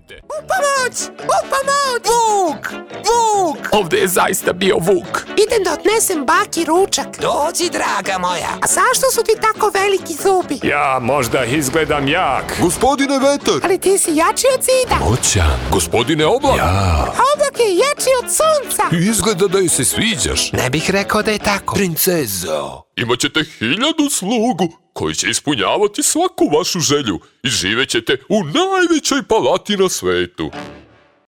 vidite. U pomoć! U pomoć! Vuk! Vuk! Ovdje je zaista bio vuk. Idem da odnesem baki ručak. Dođi, draga moja. A zašto su ti tako veliki zubi? Ja možda izgledam jak. Gospodine Vetar! Ali ti si jači od zida. Moćan. Gospodine Oblak. Ja. A oblak je jači od sunca. Izgleda da joj se sviđaš. Ne bih rekao da je tako. Princezo! Imaćete 1000 slugu koji će ispunjavati svaku vašu želju i živjet ćete u najvećoj palati na svetu.